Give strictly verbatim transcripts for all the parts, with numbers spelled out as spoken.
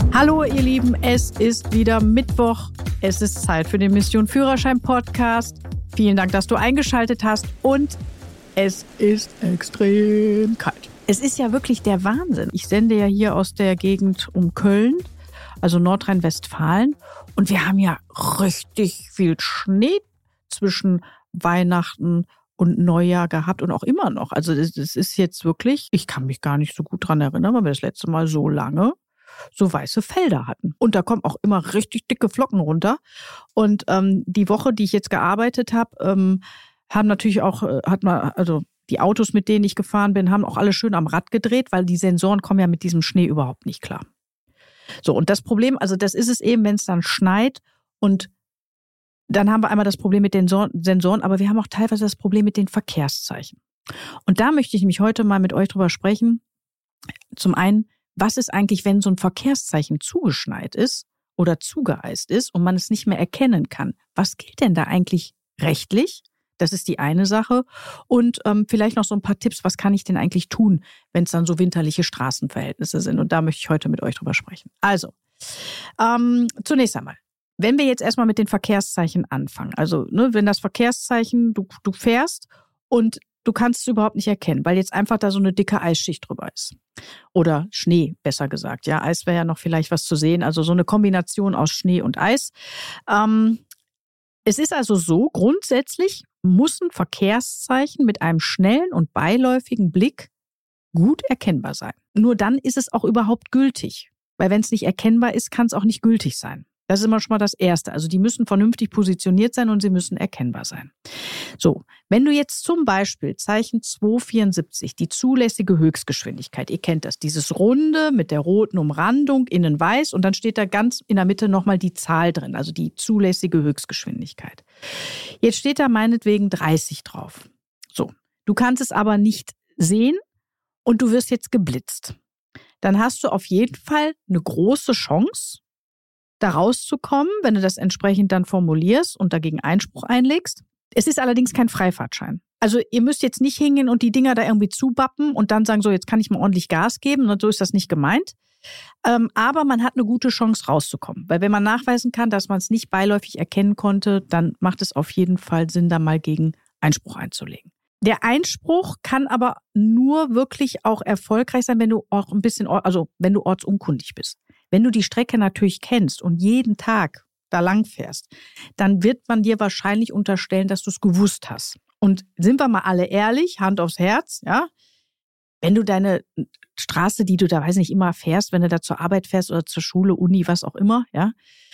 Hallo ihr Lieben, es ist wieder Mittwoch. Es ist Zeit für den Mission Führerschein Podcast. Vielen Dank, dass du eingeschaltet hast und es ist extrem kalt. Es ist ja wirklich der Wahnsinn. Ich sende ja hier aus der Gegend um Köln, also Nordrhein-Westfalen, und wir haben ja richtig viel Schnee zwischen Weihnachten und Neujahr gehabt und auch immer noch. Also es ist jetzt wirklich, ich kann mich gar nicht so gut dran erinnern, weil wir das letzte Mal so lange so weiße Felder hatten. Und da kommen auch immer richtig dicke Flocken runter. Und ähm, die Woche, die ich jetzt gearbeitet habe, ähm, haben natürlich auch, äh, hat man, also die Autos, mit denen ich gefahren bin, haben auch alle schön am Rad gedreht, weil die Sensoren kommen ja mit diesem Schnee überhaupt nicht klar. So, und das Problem, also das ist es eben, wenn es dann schneit und dann haben wir einmal das Problem mit den Sensoren, aber wir haben auch teilweise das Problem mit den Verkehrszeichen. Und da möchte ich mich heute mal mit euch drüber sprechen. Zum einen, was ist eigentlich, wenn so ein Verkehrszeichen zugeschneit ist oder zugeeist ist und man es nicht mehr erkennen kann? Was gilt denn da eigentlich rechtlich? Das ist die eine Sache. Und ähm, vielleicht noch so ein paar Tipps, was kann ich denn eigentlich tun, wenn es dann so winterliche Straßenverhältnisse sind? Und da möchte ich heute mit euch drüber sprechen. Also, ähm, zunächst einmal, wenn wir jetzt erstmal mit den Verkehrszeichen anfangen. Also, ne, wenn das Verkehrszeichen, du, du fährst und du kannst es überhaupt nicht erkennen, weil jetzt einfach da so eine dicke Eisschicht drüber ist. Oder Schnee, besser gesagt. Ja, Eis wäre ja noch vielleicht was zu sehen. Also so eine Kombination aus Schnee und Eis. Ähm, es ist also so, grundsätzlich muss ein Verkehrszeichen mit einem schnellen und beiläufigen Blick gut erkennbar sein. Nur dann ist es auch überhaupt gültig. Weil wenn es nicht erkennbar ist, kann es auch nicht gültig sein. Das ist immer schon mal das Erste. Also die müssen vernünftig positioniert sein und sie müssen erkennbar sein. So, wenn du jetzt zum Beispiel Zeichen zweihundertvierundsiebzig, die zulässige Höchstgeschwindigkeit, ihr kennt das, dieses Runde mit der roten Umrandung, innen weiß und dann steht da ganz in der Mitte nochmal die Zahl drin, also die zulässige Höchstgeschwindigkeit. Jetzt steht da meinetwegen dreißig drauf. So, du kannst es aber nicht sehen und du wirst jetzt geblitzt. Dann hast du auf jeden Fall eine große Chance, da rauszukommen, wenn du das entsprechend dann formulierst und dagegen Einspruch einlegst. Es ist allerdings kein Freifahrtschein. Also ihr müsst jetzt nicht hingehen und die Dinger da irgendwie zubappen und dann sagen, so jetzt kann ich mal ordentlich Gas geben. Und so ist das nicht gemeint. Ähm, aber man hat eine gute Chance rauszukommen. Weil wenn man nachweisen kann, dass man es nicht beiläufig erkennen konnte, dann macht es auf jeden Fall Sinn, da mal gegen Einspruch einzulegen. Der Einspruch kann aber nur wirklich auch erfolgreich sein, wenn du auch ein bisschen, also wenn du ortsunkundig bist. Wenn du die Strecke natürlich kennst und jeden Tag da lang fährst, dann wird man dir wahrscheinlich unterstellen, dass du es gewusst hast. Und sind wir mal alle ehrlich, Hand aufs Herz, ja, wenn du deine Straße, die du da, weiß nicht, immer fährst, wenn du da zur Arbeit fährst oder zur Schule, Uni, was auch immer, ja,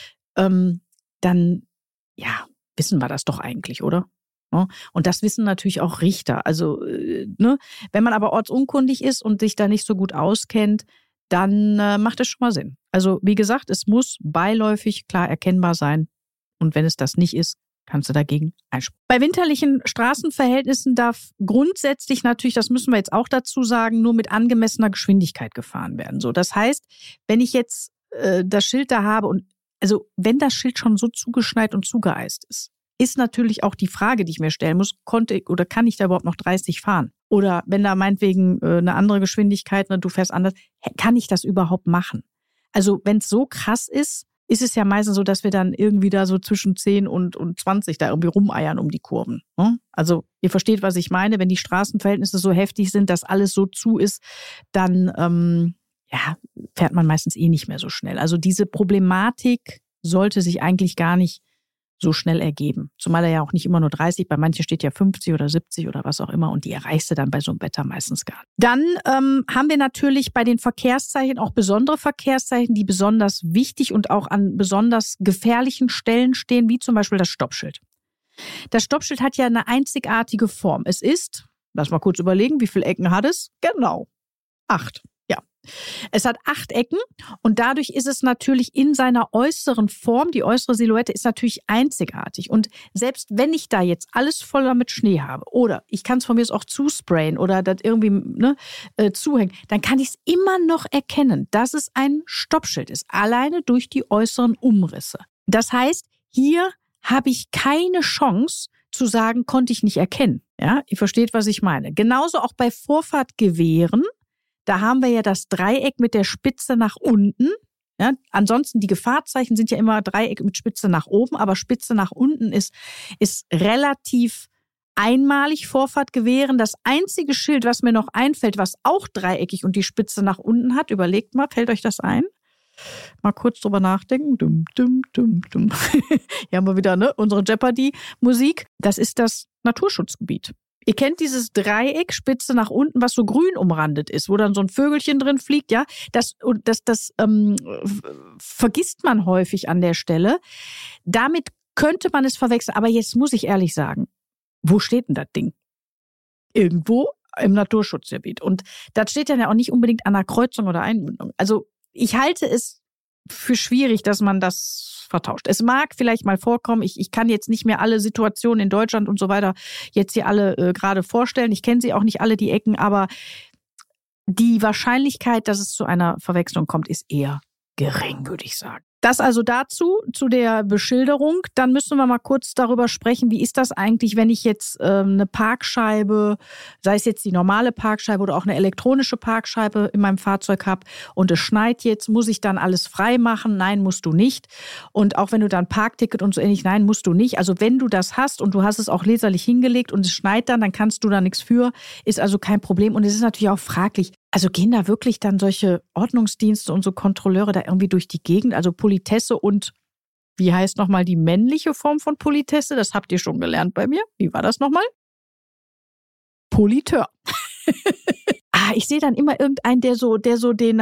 ähm, dann, ja, wissen wir das doch eigentlich, oder? Und das wissen natürlich auch Richter. Also, ne, wenn man aber ortsunkundig ist und sich da nicht so gut auskennt, dann äh, macht es schon mal Sinn. Also wie gesagt, es muss beiläufig klar erkennbar sein. Und wenn es das nicht ist, kannst du dagegen Einspruch. Bei winterlichen Straßenverhältnissen darf grundsätzlich natürlich, das müssen wir jetzt auch dazu sagen, nur mit angemessener Geschwindigkeit gefahren werden. So, das heißt, wenn ich jetzt äh, das Schild da habe und also wenn das Schild schon so zugeschneit und zugeeist ist, ist natürlich auch die Frage, die ich mir stellen muss, konnte ich oder kann ich da überhaupt noch dreißig fahren? Oder wenn da meinetwegen äh, eine andere Geschwindigkeit, ne, du fährst anders, kann ich das überhaupt machen? Also wenn es so krass ist, ist es ja meistens so, dass wir dann irgendwie da so zwischen zehn und, und zwanzig da irgendwie rumeiern um die Kurven. Ne? Also ihr versteht, was ich meine. Wenn die Straßenverhältnisse so heftig sind, dass alles so zu ist, dann ähm, ja, fährt man meistens eh nicht mehr so schnell. Also diese Problematik sollte sich eigentlich gar nicht so schnell ergeben. Zumal er ja auch nicht immer nur dreißig, bei manchen steht ja fünfzig oder siebzig oder was auch immer und die erreichst du dann bei so einem Wetter meistens gar nicht. Dann ähm, haben wir natürlich bei den Verkehrszeichen auch besondere Verkehrszeichen, die besonders wichtig und auch an besonders gefährlichen Stellen stehen, wie zum Beispiel das Stoppschild. Das Stoppschild hat ja eine einzigartige Form. Es ist, lass mal kurz überlegen, wie viele Ecken hat es? Genau, acht. Ja. Es hat acht Ecken und dadurch ist es natürlich in seiner äußeren Form, die äußere Silhouette ist natürlich einzigartig. Und selbst wenn ich da jetzt alles voller mit Schnee habe oder ich kann es von mir aus auch zusprayen oder das irgendwie ne, äh, zuhängen, dann kann ich es immer noch erkennen, dass es ein Stoppschild ist, alleine durch die äußeren Umrisse. Das heißt, hier habe ich keine Chance zu sagen, konnte ich nicht erkennen. Ja, ihr versteht, was ich meine. Genauso auch bei Vorfahrtgewehren. Da haben wir ja das Dreieck mit der Spitze nach unten. Ja, ansonsten, die Gefahrzeichen sind ja immer Dreieck mit Spitze nach oben, aber Spitze nach unten ist, ist relativ einmalig. Vorfahrt gewähren. Das einzige Schild, was mir noch einfällt, was auch dreieckig und die Spitze nach unten hat, überlegt mal, fällt euch das ein? Mal kurz drüber nachdenken. Dum, dum, dum, dum. Hier haben wir wieder ne, unsere Jeopardy-Musik. Das ist das Naturschutzgebiet. Ihr kennt dieses Dreieck, Spitze nach unten, was so grün umrandet ist, wo dann so ein Vögelchen drin fliegt, ja. Das, das, das ähm, vergisst man häufig an der Stelle. Damit könnte man es verwechseln. Aber jetzt muss ich ehrlich sagen, wo steht denn das Ding? Irgendwo im Naturschutzgebiet. Und das steht dann ja auch nicht unbedingt an einer Kreuzung oder Einmündung. Also ich halte es für schwierig, dass man das vertauscht. Es mag vielleicht mal vorkommen, ich, ich kann jetzt nicht mehr alle Situationen in Deutschland und so weiter jetzt hier alle äh, gerade vorstellen. Ich kenne sie auch nicht alle, die Ecken, aber die Wahrscheinlichkeit, dass es zu einer Verwechslung kommt, ist eher gering, würde ich sagen. Das also dazu, zu der Beschilderung. Dann müssen wir mal kurz darüber sprechen, wie ist das eigentlich, wenn ich jetzt ähm, eine Parkscheibe, sei es jetzt die normale Parkscheibe oder auch eine elektronische Parkscheibe in meinem Fahrzeug habe und es schneit jetzt, muss ich dann alles frei machen? Nein, musst du nicht. Und auch wenn du dann Parkticket und so ähnlich, nein, musst du nicht. Also wenn du das hast und du hast es auch leserlich hingelegt und es schneit dann, dann kannst du da nichts für, ist also kein Problem. Und es ist natürlich auch fraglich, also gehen da wirklich dann solche Ordnungsdienste und so Kontrolleure da irgendwie durch die Gegend, also Politesse und wie heißt nochmal die männliche Form von Politesse? Das habt ihr schon gelernt bei mir. Wie war das nochmal? Politeur. ah, ich sehe dann immer irgendeinen, der so, der so den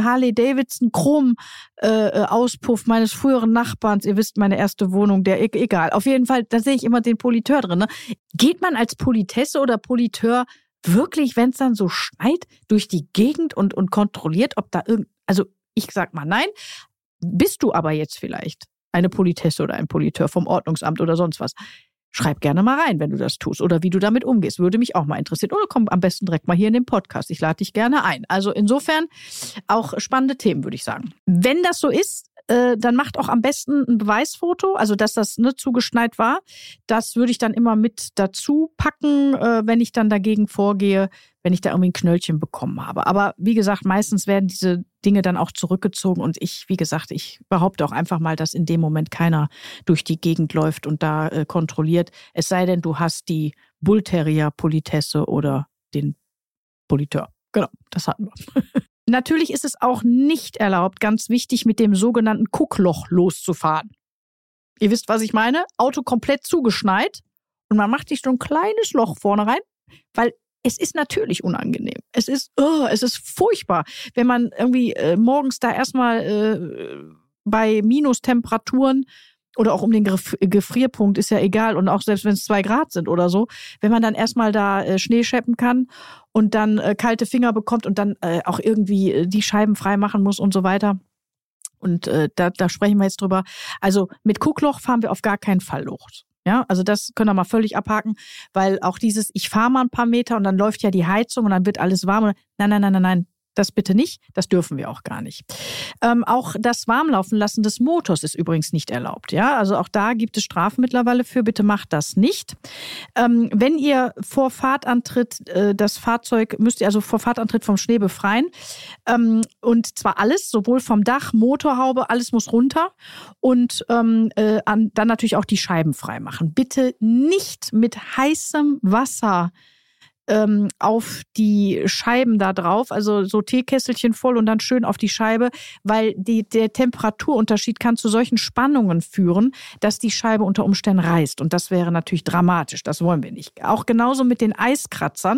Harley-Davidson-Chrom-Auspuff äh, meines früheren Nachbarns, ihr wisst, meine erste Wohnung, der, e- egal. Auf jeden Fall, da sehe ich immer den Politeur drin. Ne? Geht man als Politesse oder Politeur wirklich, wenn es dann so schneit, durch die Gegend und, und kontrolliert, ob da irgend, also ich sag mal nein. Bist du aber jetzt vielleicht eine Politesse oder ein Politeur vom Ordnungsamt oder sonst was? Schreib gerne mal rein, wenn du das tust oder wie du damit umgehst. Würde mich auch mal interessieren. Oder komm am besten direkt mal hier in den Podcast. Ich lade dich gerne ein. Also insofern auch spannende Themen, würde ich sagen. Wenn das so ist, äh, dann macht auch am besten ein Beweisfoto, also dass das ne, zugeschneit war. Das würde ich dann immer mit dazu packen, äh, wenn ich dann dagegen vorgehe, wenn ich da irgendwie ein Knöllchen bekommen habe. Aber wie gesagt, meistens werden diese Dinge dann auch zurückgezogen und ich, wie gesagt, ich behaupte auch einfach mal, dass in dem Moment keiner durch die Gegend läuft und da äh, kontrolliert. Es sei denn, du hast die Bullterrier-Politesse oder den Politeur. Genau, das hatten wir. Natürlich ist es auch nicht erlaubt, ganz wichtig, mit dem sogenannten Guckloch loszufahren. Ihr wisst, was ich meine? Auto komplett zugeschneit und man macht sich so ein kleines Loch vorne rein, weil es ist natürlich unangenehm. Es ist, oh, es ist furchtbar, wenn man irgendwie äh, morgens da erstmal äh, bei Minustemperaturen oder auch um den Gef- Gefrierpunkt, ist ja egal, und auch selbst wenn es zwei Grad sind oder so, wenn man dann erstmal da äh, Schnee scheppen kann und dann äh, kalte Finger bekommt und dann äh, auch irgendwie äh, die Scheiben frei machen muss und so weiter. Und äh, da, da sprechen wir jetzt drüber. Also mit Guckloch fahren wir auf gar keinen Fall los. Ja, also das können wir mal völlig abhaken, weil auch dieses, ich fahre mal ein paar Meter und dann läuft ja die Heizung und dann wird alles warm. Nein, nein, nein, nein, nein, das bitte nicht. Das dürfen wir auch gar nicht. Ähm, auch das Warmlaufen lassen des Motors ist übrigens nicht erlaubt. Ja, also auch da gibt es Strafen mittlerweile für. Bitte macht das nicht. Ähm, wenn ihr vor Fahrtantritt äh, das Fahrzeug, müsst ihr also vor Fahrtantritt vom Schnee befreien. Ähm, und zwar alles, sowohl vom Dach, Motorhaube, alles muss runter. Und ähm, äh, an, dann natürlich auch die Scheiben frei machen. Bitte nicht mit heißem Wasser Ähm, auf die Scheiben da drauf, also so Teekesselchen voll und dann schön auf die Scheibe, weil die, der Temperaturunterschied kann zu solchen Spannungen führen, dass die Scheibe unter Umständen reißt. Und das wäre natürlich dramatisch, das wollen wir nicht. Auch genauso mit den Eiskratzern.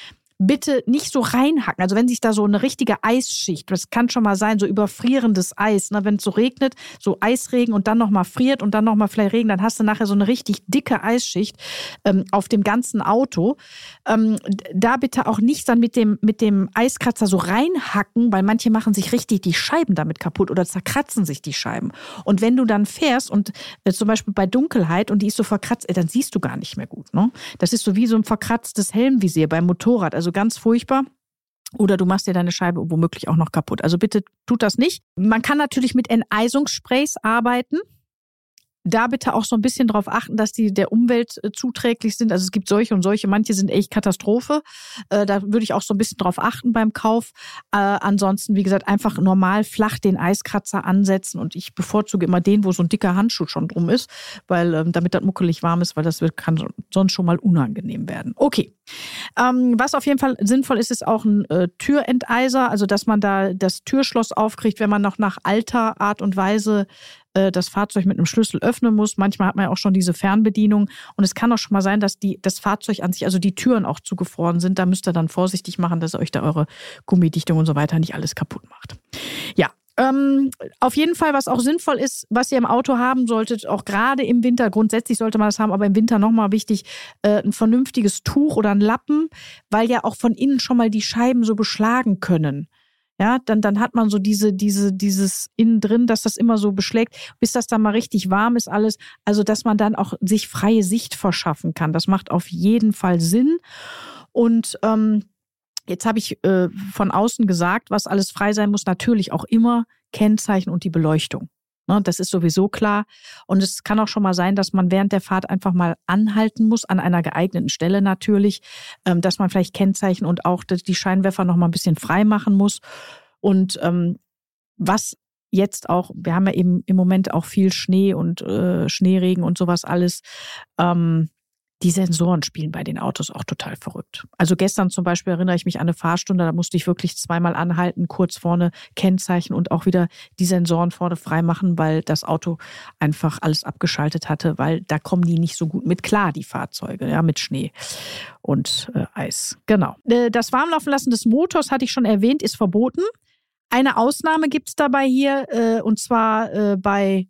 Bitte nicht so reinhacken. Also wenn sich da so eine richtige Eisschicht, das kann schon mal sein, so überfrierendes Eis, ne? Wenn es so regnet, so Eisregen und dann nochmal friert und dann nochmal vielleicht Regen, dann hast du nachher so eine richtig dicke Eisschicht ähm, auf dem ganzen Auto. Ähm, da bitte auch nicht dann mit dem, mit dem Eiskratzer so reinhacken, weil manche machen sich richtig die Scheiben damit kaputt oder zerkratzen sich die Scheiben. Und wenn du dann fährst und äh, zum Beispiel bei Dunkelheit und die ist so verkratzt, äh, dann siehst du gar nicht mehr gut. Ne? Das ist so wie so ein verkratztes Helmvisier beim Motorrad. Also ganz furchtbar. Oder du machst dir deine Scheibe womöglich auch noch kaputt. Also bitte tut das nicht. Man kann natürlich mit Enteisungssprays arbeiten. da bitte auch so ein bisschen drauf achten, dass die der Umwelt äh, zuträglich sind. Also es gibt solche und solche, manche sind echt Katastrophe. Äh, da würde ich auch so ein bisschen drauf achten beim Kauf. Äh, ansonsten, wie gesagt, einfach normal flach den Eiskratzer ansetzen und ich bevorzuge immer den, wo so ein dicker Handschuh schon drum ist, weil ähm, damit das muckelig warm ist, weil das wird, kann sonst schon mal unangenehm werden. Okay. Ähm, was auf jeden Fall sinnvoll ist, ist auch ein äh, Türenteiser, also dass man da das Türschloss aufkriegt, wenn man noch nach alter Art und Weise äh, das Fahrzeug mit einem Schlüssel öffnen muss. Manchmal hat man ja auch schon diese Fernbedienung und es kann auch schon mal sein, dass die, das Fahrzeug an sich, also die Türen auch zugefroren sind. Da müsst ihr dann vorsichtig machen, dass ihr euch da eure Gummidichtung und so weiter nicht alles kaputt macht. Ja. Ähm, auf jeden Fall, was auch sinnvoll ist, was ihr im Auto haben solltet, auch gerade im Winter, grundsätzlich sollte man das haben, aber im Winter nochmal wichtig, äh, ein vernünftiges Tuch oder ein Lappen, weil ja auch von innen schon mal die Scheiben so beschlagen können. Ja, dann, dann hat man so diese, diese, dieses innen drin, dass das immer so beschlägt, bis das dann mal richtig warm ist alles. Also, dass man dann auch sich freie Sicht verschaffen kann. Das macht auf jeden Fall Sinn. Und, ähm, Jetzt habe ich äh, von außen gesagt, was alles frei sein muss, natürlich auch immer Kennzeichen und die Beleuchtung. Ne, das ist sowieso klar. Und es kann auch schon mal sein, dass man während der Fahrt einfach mal anhalten muss, an einer geeigneten Stelle natürlich, ähm, dass man vielleicht Kennzeichen und auch die Scheinwerfer noch mal ein bisschen frei machen muss. Und ähm, was jetzt auch, wir haben ja eben im Moment auch viel Schnee und äh, Schneeregen und sowas alles, ähm, die Sensoren spielen bei den Autos auch total verrückt. Also gestern zum Beispiel erinnere ich mich an eine Fahrstunde, da musste ich wirklich zweimal anhalten, kurz vorne Kennzeichen und auch wieder die Sensoren vorne freimachen, weil das Auto einfach alles abgeschaltet hatte, weil da kommen die nicht so gut mit klar, die Fahrzeuge, ja, mit Schnee und äh, Eis. Genau. Das Warmlaufen lassen des Motors, hatte ich schon erwähnt, ist verboten. Eine Ausnahme gibt es dabei hier, äh, und zwar äh, bei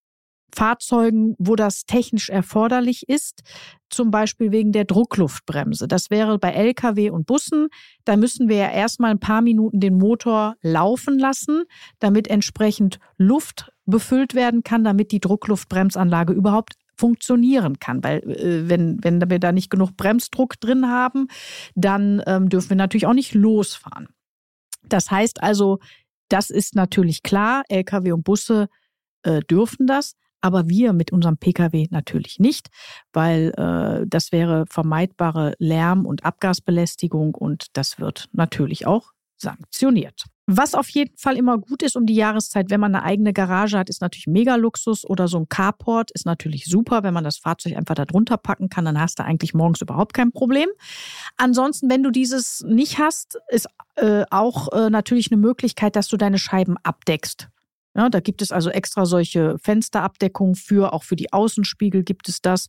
Fahrzeugen, wo das technisch erforderlich ist, zum Beispiel wegen der Druckluftbremse. Das wäre bei L K W und Bussen. Da müssen wir ja erstmal ein paar Minuten den Motor laufen lassen, damit entsprechend Luft befüllt werden kann, damit die Druckluftbremsanlage überhaupt funktionieren kann. Weil äh, wenn, wenn wir da nicht genug Bremsdruck drin haben, dann ähm, dürfen wir natürlich auch nicht losfahren. Das heißt also, das ist natürlich klar, L K W und Busse äh, dürfen das. Aber wir mit unserem Pkw natürlich nicht, weil äh, das wäre vermeidbare Lärm- und Abgasbelästigung und das wird natürlich auch sanktioniert. Was auf jeden Fall immer gut ist um die Jahreszeit, wenn man eine eigene Garage hat, ist natürlich mega Luxus oder so ein Carport ist natürlich super, wenn man das Fahrzeug einfach da drunter packen kann, dann hast du eigentlich morgens überhaupt kein Problem. Ansonsten, wenn du dieses nicht hast, ist äh, auch äh, natürlich eine Möglichkeit, dass du deine Scheiben abdeckst. Ja, da gibt es also extra solche Fensterabdeckungen für, auch für die Außenspiegel gibt es das,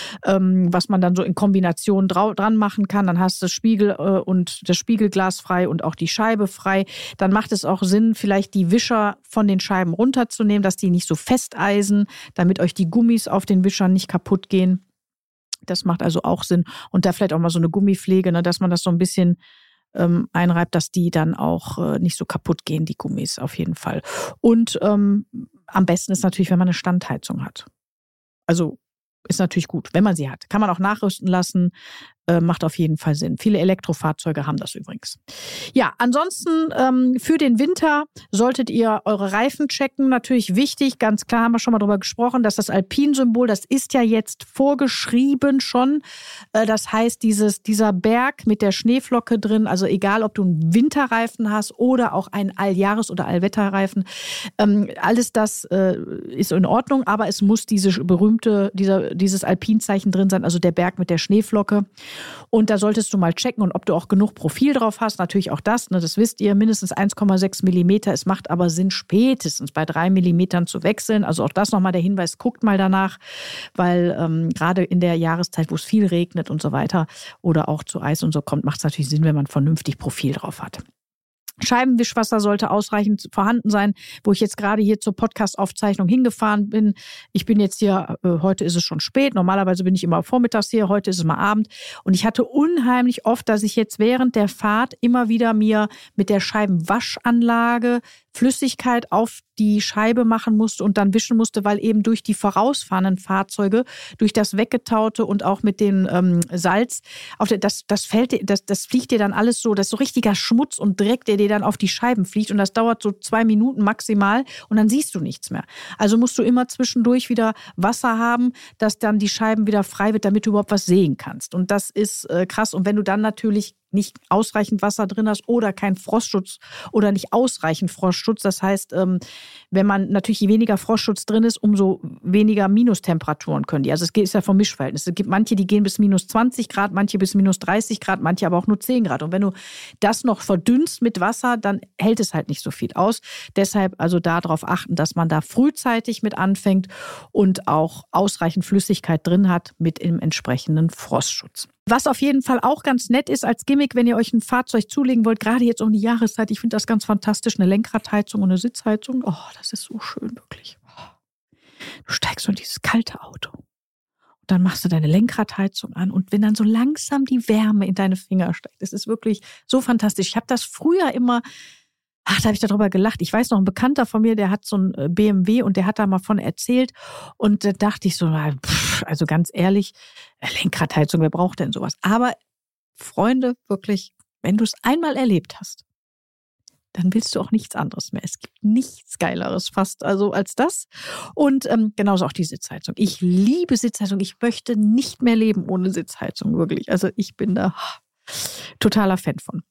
ähm, was man dann so in Kombination drau- dran machen kann. Dann hast du das Spiegel äh, und das Spiegelglas frei und auch die Scheibe frei. Dann macht es auch Sinn, vielleicht die Wischer von den Scheiben runterzunehmen, dass die nicht so festeisen, damit euch die Gummis auf den Wischern nicht kaputt gehen. Das macht also auch Sinn. Und da vielleicht auch mal so eine Gummipflege, ne, dass man das so ein bisschen Ähm, einreibt, dass die dann auch äh, nicht so kaputt gehen, die Gummis auf jeden Fall. Und ähm, am besten ist natürlich, wenn man eine Standheizung hat. Also ist natürlich gut, wenn man sie hat. Kann man auch nachrüsten lassen, äh, macht auf jeden Fall Sinn. Viele Elektrofahrzeuge haben das übrigens. Ja, ansonsten ähm, für den Winter solltet ihr eure Reifen checken. Natürlich wichtig, ganz klar haben wir schon mal drüber gesprochen, dass das Alpin-Symbol, das ist ja jetzt vorgeschrieben schon. Äh, das heißt, dieses, dieser Berg mit der Schneeflocke drin, also egal, ob du einen Winterreifen hast oder auch einen Alljahres- oder Allwetterreifen, ähm, alles das äh, ist in Ordnung, aber es muss diese berühmte, dieser, dieses Alpinzeichen drin sein, also der Berg mit der Schneeflocke. Und da solltest du mal checken und ob du auch genug Profil drauf hast. Natürlich auch das, ne, das wisst ihr, mindestens eins Komma sechs Millimeter. Es macht aber Sinn, spätestens bei drei Millimetern zu wechseln. Also auch das nochmal der Hinweis, guckt mal danach, weil ähm, gerade in der Jahreszeit, wo es viel regnet und so weiter oder auch zu Eis und so kommt, macht es natürlich Sinn, wenn man vernünftig Profil drauf hat. Scheibenwischwasser sollte ausreichend vorhanden sein, wo ich jetzt gerade hier zur Podcast-Aufzeichnung hingefahren bin. Ich bin jetzt hier, äh, heute ist es schon spät, normalerweise bin ich immer vormittags hier, heute ist es mal Abend. Und ich hatte unheimlich oft, dass ich jetzt während der Fahrt immer wieder mir mit der Scheibenwaschanlage Flüssigkeit auf die Scheibe machen musste und dann wischen musste, weil eben durch die vorausfahrenden Fahrzeuge, durch das Weggetaute und auch mit dem ähm, Salz, auf der, das, das, fällt, das, das fliegt dir dann alles so, das ist so richtiger Schmutz und Dreck, der dir dann auf die Scheiben fliegt und das dauert so zwei Minuten maximal und dann siehst du nichts mehr. Also musst du immer zwischendurch wieder Wasser haben, dass dann die Scheiben wieder frei wird, damit du überhaupt was sehen kannst. Und das ist äh, krass. Und wenn du dann natürlich nicht ausreichend Wasser drin hast oder keinen Frostschutz oder nicht ausreichend Frostschutz. Das heißt, wenn man natürlich je weniger Frostschutz drin ist, umso weniger Minustemperaturen können die. Also es ist ja vom Mischverhältnis. Es gibt manche, die gehen bis minus zwanzig Grad, manche bis minus dreißig Grad, manche aber auch nur zehn Grad. Und wenn du das noch verdünnst mit Wasser, dann hält es halt nicht so viel aus. Deshalb also darauf achten, dass man da frühzeitig mit anfängt und auch ausreichend Flüssigkeit drin hat mit dem entsprechenden Frostschutz. Was auf jeden Fall auch ganz nett ist als Gimmick, wenn ihr euch ein Fahrzeug zulegen wollt, gerade jetzt um die Jahreszeit, ich finde das ganz fantastisch, eine Lenkradheizung und eine Sitzheizung. Oh, das ist so schön, wirklich. Du steigst so in dieses kalte Auto und dann machst du deine Lenkradheizung an und wenn dann so langsam die Wärme in deine Finger steigt, das ist wirklich so fantastisch. Ich habe das früher immer... Ach, da habe ich darüber gelacht. Ich weiß noch, ein Bekannter von mir, der hat so ein B M W und der hat da mal von erzählt. Und da dachte ich so, pff, also ganz ehrlich, Lenkradheizung, wer braucht denn sowas? Aber Freunde, wirklich, wenn du es einmal erlebt hast, dann willst du auch nichts anderes mehr. Es gibt nichts Geileres fast also als das. Und ähm, genauso auch die Sitzheizung. Ich liebe Sitzheizung. Ich möchte nicht mehr leben ohne Sitzheizung, wirklich. Also ich bin da... totaler Fan von.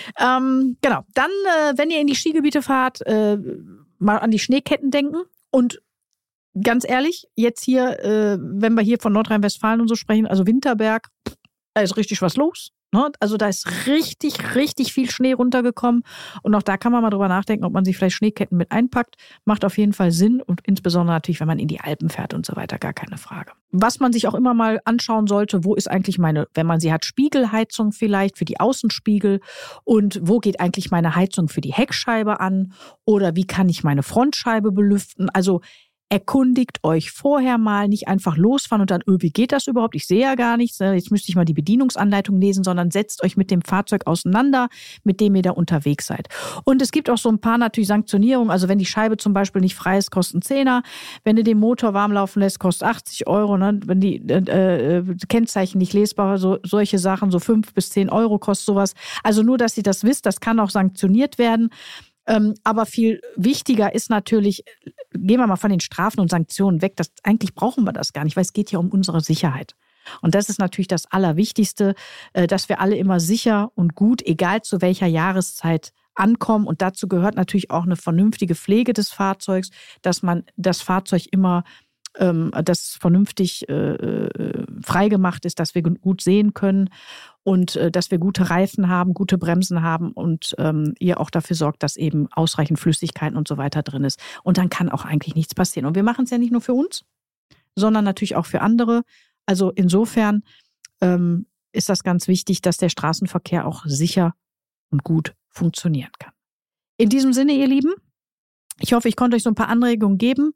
Ähm, genau, dann, äh, wenn ihr in die Skigebiete fahrt, äh, mal an die Schneeketten denken. Und ganz ehrlich, jetzt hier, äh, wenn wir hier von Nordrhein-Westfalen und so sprechen, also Winterberg, da ist richtig was los. Ne? Also da ist richtig, richtig viel Schnee runtergekommen. Und auch da kann man mal drüber nachdenken, ob man sich vielleicht Schneeketten mit einpackt. Macht auf jeden Fall Sinn und insbesondere natürlich, wenn man in die Alpen fährt und so weiter, gar keine Frage. Was man sich auch immer mal anschauen sollte, wo ist eigentlich meine, wenn man sie hat, Spiegelheizung vielleicht für die Außenspiegel und wo geht eigentlich meine Heizung für die Heckscheibe an oder wie kann ich meine Frontscheibe belüften? Also erkundigt euch vorher mal, nicht einfach losfahren und dann, öh, wie geht das überhaupt? Ich sehe ja gar nichts. Jetzt müsste ich mal die Bedienungsanleitung lesen, sondern setzt euch mit dem Fahrzeug auseinander, mit dem ihr da unterwegs seid. Und es gibt auch so ein paar natürlich Sanktionierungen. Also wenn die Scheibe zum Beispiel nicht frei ist, kostet ein Zehner. Wenn ihr den Motor warm laufen lässt, kostet achtzig Euro. Ne? Wenn die äh, Kennzeichen nicht lesbar, so solche Sachen, so fünf bis zehn Euro kostet sowas. Also nur, dass ihr das wisst, das kann auch sanktioniert werden. Ähm, aber viel wichtiger ist natürlich, gehen wir mal von den Strafen und Sanktionen weg, das, eigentlich brauchen wir das gar nicht, weil es geht ja um unsere Sicherheit. Und das ist natürlich das Allerwichtigste, äh, dass wir alle immer sicher und gut, egal zu welcher Jahreszeit, ankommen. Und dazu gehört natürlich auch eine vernünftige Pflege des Fahrzeugs, dass man das Fahrzeug immer ähm, das vernünftig äh, äh, freigemacht ist, dass wir gut sehen können und äh, dass wir gute Reifen haben, gute Bremsen haben und ähm, ihr auch dafür sorgt, dass eben ausreichend Flüssigkeiten und so weiter drin ist. Und dann kann auch eigentlich nichts passieren. Und wir machen es ja nicht nur für uns, sondern natürlich auch für andere. Also insofern ähm, ist das ganz wichtig, dass der Straßenverkehr auch sicher und gut funktionieren kann. In diesem Sinne, ihr Lieben, ich hoffe, ich konnte euch so ein paar Anregungen geben.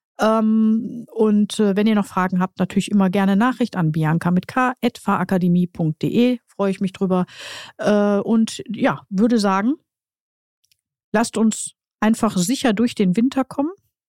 Ähm, und äh, wenn ihr noch Fragen habt, natürlich immer gerne Nachricht an bianca mit k at fahrakademie punkt de. Freue ich mich drüber. Äh, und ja, würde sagen, lasst uns einfach sicher durch den Winter kommen.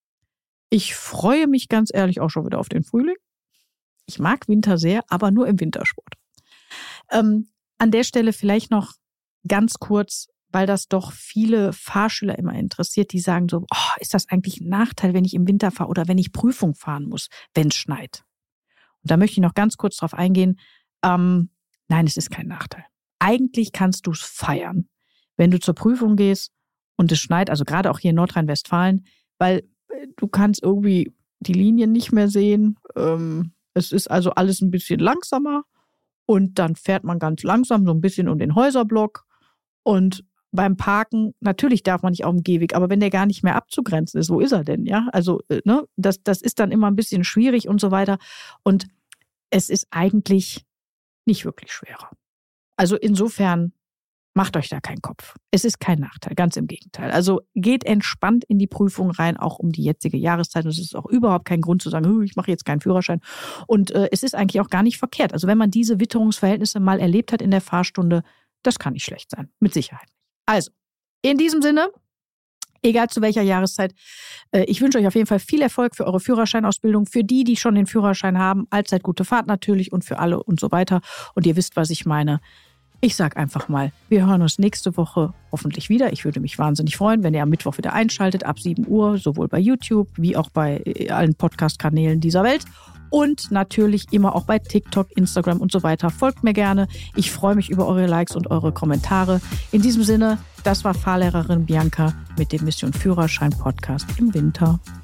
Ich freue mich ganz ehrlich auch schon wieder auf den Frühling. Ich mag Winter sehr, aber nur im Wintersport. Ähm, an der Stelle vielleicht noch ganz kurz, weil das doch viele Fahrschüler immer interessiert, die sagen so, oh, ist das eigentlich ein Nachteil, wenn ich im Winter fahre oder wenn ich Prüfung fahren muss, wenn es schneit? Und da möchte ich noch ganz kurz drauf eingehen. Ähm, nein, es ist kein Nachteil. Eigentlich kannst du es feiern, wenn du zur Prüfung gehst und es schneit, also gerade auch hier in Nordrhein-Westfalen, weil du kannst irgendwie die Linien nicht mehr sehen. Ähm, es ist also alles ein bisschen langsamer und dann fährt man ganz langsam so ein bisschen um den Häuserblock und beim Parken, natürlich darf man nicht auf dem Gehweg, aber wenn der gar nicht mehr abzugrenzen ist, wo ist er denn, ja? Also, ne, das, das ist dann immer ein bisschen schwierig und so weiter. Und es ist eigentlich nicht wirklich schwerer. Also insofern macht euch da keinen Kopf. Es ist kein Nachteil, ganz im Gegenteil. Also geht entspannt in die Prüfung rein, auch um die jetzige Jahreszeit. Und es ist auch überhaupt kein Grund zu sagen, ich mache jetzt keinen Führerschein. Und äh, es ist eigentlich auch gar nicht verkehrt. Also wenn man diese Witterungsverhältnisse mal erlebt hat in der Fahrstunde, das kann nicht schlecht sein, mit Sicherheit. Also, in diesem Sinne, Egal zu welcher Jahreszeit. Ich wünsche euch auf jeden Fall viel Erfolg für eure Führerscheinausbildung, für die, die schon den Führerschein haben. Allzeit gute Fahrt natürlich und für alle und so weiter. Und ihr wisst, was ich meine. Ich sag einfach mal, wir hören uns nächste Woche hoffentlich wieder. Ich würde mich wahnsinnig freuen, wenn ihr am Mittwoch wieder einschaltet, ab sieben Uhr, sowohl bei YouTube wie auch bei allen Podcast-Kanälen dieser Welt. Und natürlich immer auch bei TikTok, Instagram und so weiter. Folgt mir gerne. Ich freue mich über eure Likes und eure Kommentare. In diesem Sinne, das war Fahrlehrerin Bianca mit dem Mission Führerschein Podcast im Winter.